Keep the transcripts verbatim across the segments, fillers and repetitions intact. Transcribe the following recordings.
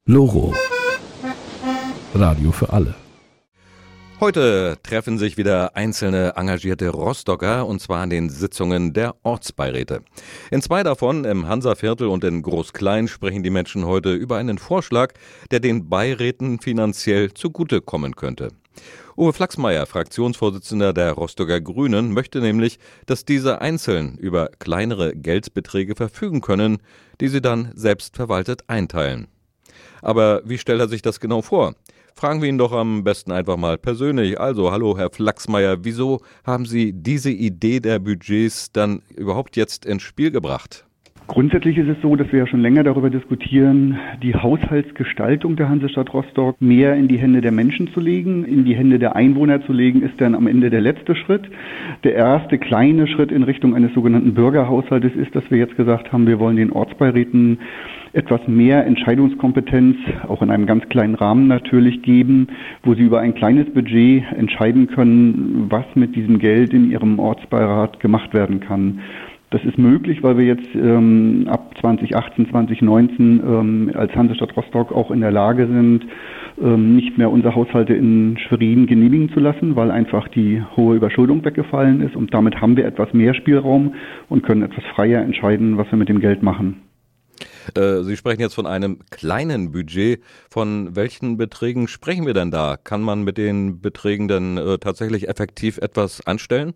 Loro. Radio für alle. Heute treffen sich wieder einzelne engagierte Rostocker, und zwar an den Sitzungen der Ortsbeiräte. In zwei davon, im Hansaviertel und in Groß-Klein, sprechen die Menschen heute über einen Vorschlag, der den Beiräten finanziell zugutekommen könnte. Uwe Flachsmeier, Fraktionsvorsitzender der Rostocker Grünen, möchte nämlich, dass diese einzeln über kleinere Geldbeträge verfügen können, die sie dann selbstverwaltet einteilen. Aber wie stellt er sich das genau vor? Fragen wir ihn doch am besten einfach mal persönlich. Also, hallo Herr Flachsmeier, wieso haben Sie diese Idee der Budgets dann überhaupt jetzt ins Spiel gebracht? Grundsätzlich ist es so, dass wir ja schon länger darüber diskutieren, die Haushaltsgestaltung der Hansestadt Rostock mehr in die Hände der Menschen zu legen, in die Hände der Einwohner zu legen, ist dann am Ende der letzte Schritt. Der erste kleine Schritt in Richtung eines sogenannten Bürgerhaushaltes ist, dass wir jetzt gesagt haben, wir wollen den Ortsbeiräten etwas mehr Entscheidungskompetenz, auch in einem ganz kleinen Rahmen natürlich, geben, wo sie über ein kleines Budget entscheiden können, was mit diesem Geld in ihrem Ortsbeirat gemacht werden kann. Das ist möglich, weil wir jetzt ähm, ab zwanzig achtzehn, zwanzig neunzehn ähm, als Hansestadt Rostock auch in der Lage sind, ähm, nicht mehr unsere Haushalte in Schwerin genehmigen zu lassen, weil einfach die hohe Überschuldung weggefallen ist. Und damit haben wir etwas mehr Spielraum und können etwas freier entscheiden, was wir mit dem Geld machen. Sie sprechen jetzt von einem kleinen Budget. Von welchen Beträgen sprechen wir denn da? Kann man mit den Beträgen denn äh, tatsächlich effektiv etwas anstellen?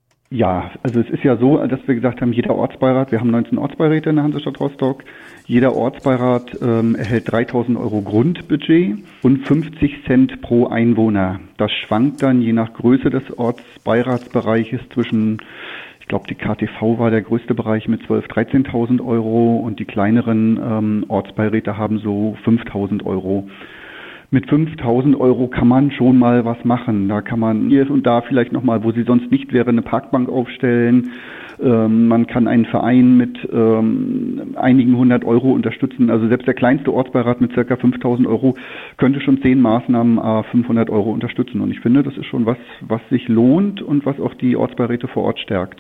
Ja, also es ist ja so, dass wir gesagt haben, jeder Ortsbeirat, wir haben neunzehn Ortsbeiräte in der Hansestadt Rostock, jeder Ortsbeirat ähm, erhält dreitausend Euro Grundbudget und fünfzig Cent pro Einwohner. Das schwankt dann je nach Größe des Ortsbeiratsbereiches zwischen, ich glaube, die K T V war der größte Bereich mit zwölftausend, dreizehntausend Euro und die kleineren ähm, Ortsbeiräte haben so fünftausend Euro. Mit fünftausend Euro kann man schon mal was machen. Da kann man hier und da vielleicht nochmal, wo sie sonst nicht wäre, eine Parkbank aufstellen. Ähm, man kann einen Verein mit ähm, einigen hundert Euro unterstützen. Also selbst der kleinste Ortsbeirat mit ca. fünftausend Euro könnte schon zehn Maßnahmen à fünfhundert Euro unterstützen. Und ich finde, das ist schon was, was sich lohnt und was auch die Ortsbeiräte vor Ort stärkt.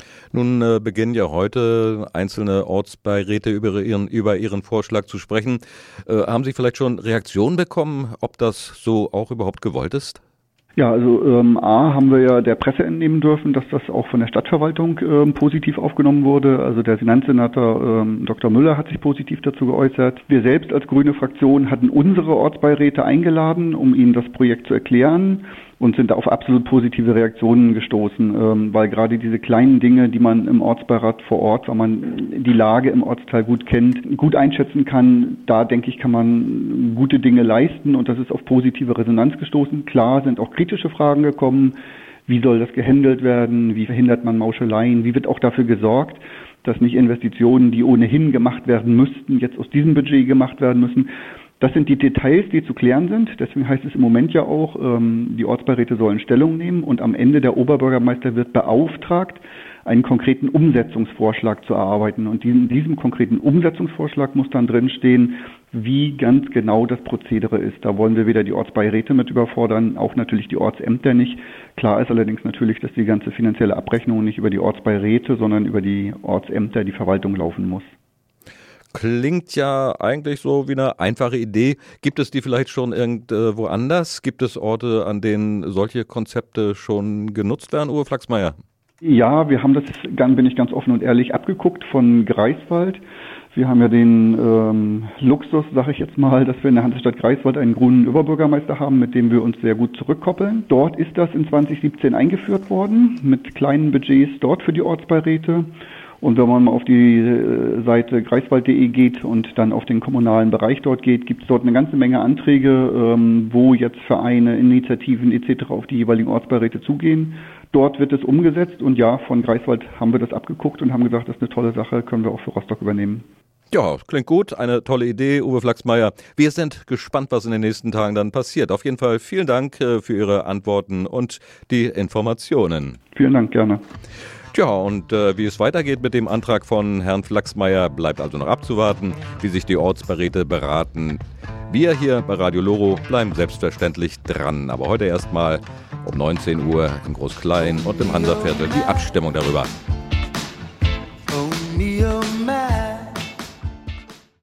Nun äh, beginnen ja heute einzelne Ortsbeiräte über ihren, über ihren Vorschlag zu sprechen. Äh, haben Sie vielleicht schon Reaktionen bekommen, ob das so auch überhaupt gewollt ist? Ja, also ähm, A, haben wir ja der Presse entnehmen dürfen, dass das auch von der Stadtverwaltung ähm, positiv aufgenommen wurde. Also der Finanzsenator ähm, Doktor Müller hat sich positiv dazu geäußert. Wir selbst als grüne Fraktion hatten unsere Ortsbeiräte eingeladen, um ihnen das Projekt zu erklären, und sind da auf absolut positive Reaktionen gestoßen, ähm, weil gerade diese kleinen Dinge, die man im Ortsbeirat vor Ort, weil man die Lage im Ortsteil gut kennt, gut einschätzen kann, da denke ich, kann man gute Dinge leisten, und das ist auf positive Resonanz gestoßen. Klar sind auch kritische Fragen gekommen. Wie soll das gehandelt werden? Wie verhindert man Mauscheleien? Wie wird auch dafür gesorgt, dass nicht Investitionen, die ohnehin gemacht werden müssten, jetzt aus diesem Budget gemacht werden müssen? Das sind die Details, die zu klären sind. Deswegen heißt es im Moment ja auch, ähm, die Ortsbeiräte sollen Stellung nehmen, und am Ende der Oberbürgermeister wird beauftragt, einen konkreten Umsetzungsvorschlag zu erarbeiten. Und in diesem konkreten Umsetzungsvorschlag muss dann drinstehen, wie ganz genau das Prozedere ist. Da wollen wir weder die Ortsbeiräte mit überfordern, auch natürlich die Ortsämter nicht. Klar ist allerdings natürlich, dass die ganze finanzielle Abrechnung nicht über die Ortsbeiräte, sondern über die Ortsämter, die Verwaltung laufen muss. Klingt ja eigentlich so wie eine einfache Idee. Gibt es die vielleicht schon irgendwo anders? Gibt es Orte, an denen solche Konzepte schon genutzt werden, Uwe Flachsmeier? Ja, wir haben das, bin ich ganz offen und ehrlich, abgeguckt von Greifswald. Wir haben ja den ähm, Luxus, sage ich jetzt mal, dass wir in der Hansestadt Greifswald einen grünen Oberbürgermeister haben, mit dem wir uns sehr gut zurückkoppeln. Dort ist das in zwanzig siebzehn eingeführt worden, mit kleinen Budgets dort für die Ortsbeiräte. Und wenn man mal auf die Seite greifswald punkt de geht und dann auf den kommunalen Bereich dort geht, gibt es dort eine ganze Menge Anträge, ähm, wo jetzt Vereine, Initiativen et cetera auf die jeweiligen Ortsbeiräte zugehen. Dort wird es umgesetzt, und ja, von Greifswald haben wir das abgeguckt und haben gesagt, das ist eine tolle Sache, können wir auch für Rostock übernehmen. Ja, klingt gut, eine tolle Idee, Uwe Flachsmeier. Wir sind gespannt, was in den nächsten Tagen dann passiert. Auf jeden Fall vielen Dank für Ihre Antworten und die Informationen. Vielen Dank, gerne. Tja, und äh, wie es weitergeht mit dem Antrag von Herrn Flachsmeier, bleibt also noch abzuwarten, wie sich die Ortsbeiräte beraten. Wir hier bei Radio Loro bleiben selbstverständlich dran. Aber heute erstmal um neunzehn Uhr in Groß-Klein und im Hansaviertel die Abstimmung darüber.